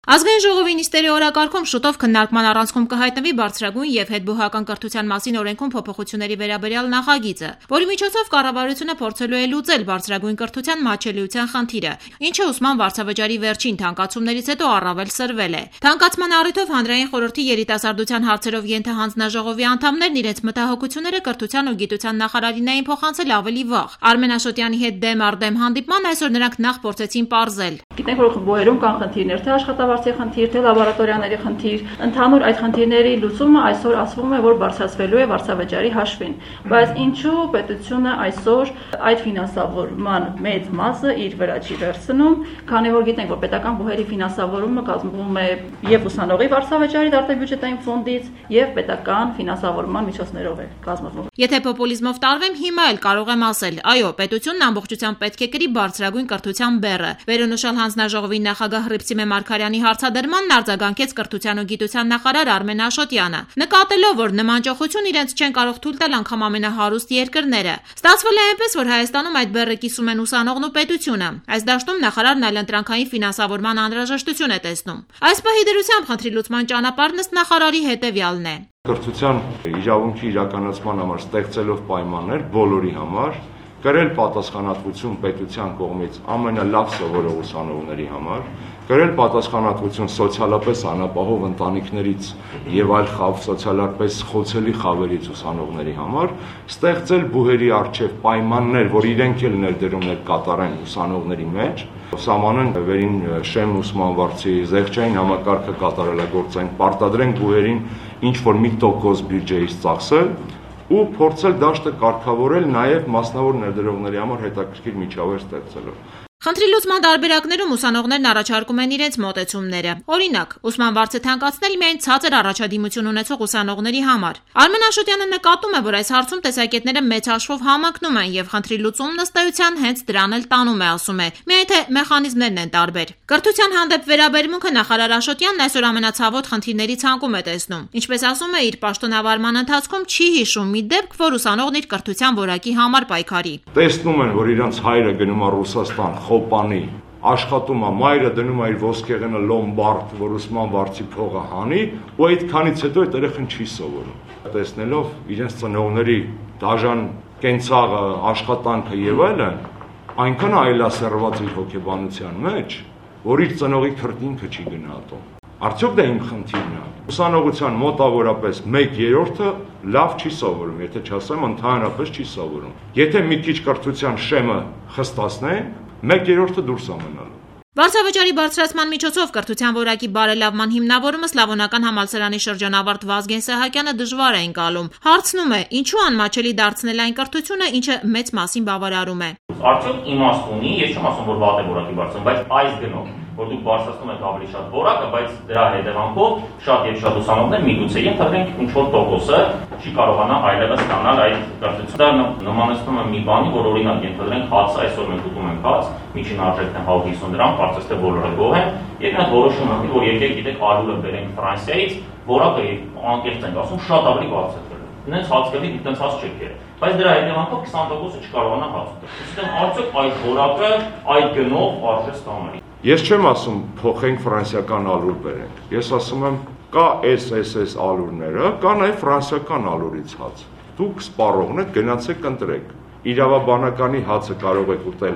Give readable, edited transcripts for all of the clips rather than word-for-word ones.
Ազգային ժողովի նիստերի օրակարգում շուտով քննարկման առանցքում կհայտնվի բարձրագույն եւ հետբուհական կրթության մասին օրենքում փոփոխությունների վերաբերյալ նախագիծը, որի միջոցով կառավարությունը փորձելու է լուծել բարձրագույն կրթության մատչելիության խնդիրը, ինչը ուսման վարձավճարի վերջին թանկացումներից հետո առավել սրվել է։ Թանկացման առիթով Հանրային խորհրդի երիտասարդության հարցերով ենթահանձնաժողովի անդամներն իրենց մտահոգությունները կրթության ու գիտության նախարարին էին փոխանցել ավելի վաղ։ Արմեն Աշոտյանի հետ դեմ առ դեմ հանդիպման այսօր նրանք նախ փորձեցին պարզել։ Գիտենք, որ բուհերում կան խնդիրներ, թե աշխատավարձի խնդիր, թե լաբորատորիաների խնդիր, ընդհանուր այդ խնդիրների լուծումը այսօր ասվում է, որ բարձրացվելու է վարձավճարի հաշվին, բայց ինչու պետությունը այսօր այդ ֆինանսավորման մեծ մասը իր վրա չի վերցնում, քանի որ գիտենք, որ պետական բուհերի ֆինանսավորումը կազմվում է եւ ուսանողի վարձավճարի դատաբյուջետային ֆոնդից եւ պետական ֆինանսավորման միջոցներով է կազմվում։ Եթե պոպուլիզմով տարվեմ, հիմա էլ կարող եմ ասել, այո, պետությունն ամբողջությամբ պետք է կրի բարձրագույն կրթության բեռը։ Վերոնշյալ հանձնաժողովի նախագահ Հռիփսիմե Մարգարյանի հարցադրմանն արձագանքեց կրթության ու գիտության նախարար Արմեն Աշոտյանը, նկատելով, որ նման ճոխություն իրենց չեն կարող թույլ տալ անգամ ամենահարուստ երկրները։ Ստացվել է այնպես, որ Հայաստանում այդ բեռը կիսում են ուսանողն ու պետությունը։ Այս դաշտում նախարարն այլընտրանքային ֆինանսավորման անհրաժեշտություն է տեսնում։ Այս պահի դրությամբ խնդրի լուծման ճանապարհն ըստ նախարարի հետևյալն է։ Կրթության իրավունքի իրականացման համար ստեղծելով պայմաններ բոլորի համար, կրել պատասխանատվություն պետության կողմից ամենալավ սովորող ուսանողների համար, կրել պատասխանատվություն սոցիալապես անապահով ընտանիքներից եւ այլ սոցիալապես խոցելի խավերից ուսանողների համար, ստեղծել բուհերի առջև պայմաններ, որ իրենք էլ ներդրումներ կատարեն ուսանողների մեջ, սահմանեն վերին շեմ ուսման վարձի զեղչային համակարգը կատարելագործեն, պարտադրեն բուհերին ինչ որ մի տոկոս բյուջեից ծախսել ու փորձել դաշտը կարգավորել նաև մասնավոր ներդրողների համար հետաքրքիր միջավայր ստեղծելով։ Խնդրի լուծման տարբերակներում ուսանողներն առաջարկում են իրենց մոտեցումները։ Օրինակ, ուսման վարձը թանկացնել միայն ցածր առաջադիմություն ունեցող ուսանողների համար։ Արմեն Աշոտյանը նկատում է, որ այս հարցում տեսակետները մեծ հաշվով համընկնում են եւ խնդրի լուծումն ըստ էության հենց դրան էլ տանում է, ասում է։ Միայն թե մեխանիզմներն են տարբեր։ Կրթության հանդեպ վերաբերմունքը նախարար Աշոտյանն այսօր ամենացավոտ խնդիրների ցանկում է տեսնում։ Ինչպես ասում է, իր պաշտոնավարման ընթացքում չի հիշում մի դեպք, որ ուսանողն իր կրթության որակի համար պայքարի։ Տեսնում են, որ իրանց հայրը գնում է Ռուսաստան խոպանի, աշխատում է, մայրը դնում է իր ոսկեղենը լոմբարդ, որ ուսման վարձի փողը հանի, ու այդքանից հետո այդ երեխան չի սովորում։ Տեսնելով իրենց ծնողների դաժան կենցաղը, աշխատանքը եւ այլն, այնքան այլասերված իր հոգեբանության մեջ, որ իր ծնողի քրտինքը չի գնահատում։ Արդյոք դա իմ խնդիրն է։ Ուսանողության մոտավորապես 1/3-ը լավ չի սովորում, եթե չասեմ ընդհանրապես չի սովորում։ Եթե մի քիչ կրթության շեմը խստացնեն, 1/3-ը դուրս ամենալու։ Վարձավճարի բարձրացման միջոցով կրթության որակի բարելավման հիմնավորումը Սլավոնական համալսարանի շրջանավարտ Վազգեն Սահակյանը դժվար է ընկալում։ Հարցնում է, ինչու անմաչելի դարձնել այն կրթությունը, ինչը մեծ մասին բավարարում է։ Արդյոք իմաստ ունի, ես չեմ ասում, որ վատ է որակի բարձրացում, բայց այս գնով, որ դուք բարձրացնում եք ավելի շատ որակը, բայց դրա հետևանքով շատ եւ շատ ուսանողներ միգուցե ենթադրենք ինչ որ տոկոսը չի կարողանա այլևս ստանալ այդ կրթությունը։ Դա նմանեցնում է մի բանի, որ օրինակ ենթադրենք հաց այսօր մենք ուտում ենք հաց, միջին արժեքն է 150 դրամ, կարծես թե բոլորը գոհ են, եւ նա որոշում է, որ եկեք գիտեք ալուրը բերենք Ֆրանսիայից, որակը անկեղծ ենք ասում, շատ ավելի բարձր է։ Նենց հաց կլի, դից հաց չեք կերել։ Բայց դրա հետևանքով 20%-ը չկարողանա հաց ուտել։ Ուսուցան արդյոք այդ որակը այդ գնով արժե ստանալի։ Ես չեմ ասում փոխենք ֆրանսիական ալուր բերենք։ Ես ասում եմ կա SSS ալուրները, կա նաև ֆրանսիական ալուրից հաց։ Դուք սպառողն եք, գնացեք ընտրեք։ Իրավաբանականի հացը կարող եք ուտել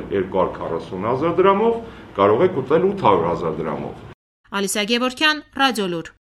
240,000 դրամով, կարող եք ուտել 800,000 դրամով։ Ալիսա Գևորգյան, Ռադիոլուր։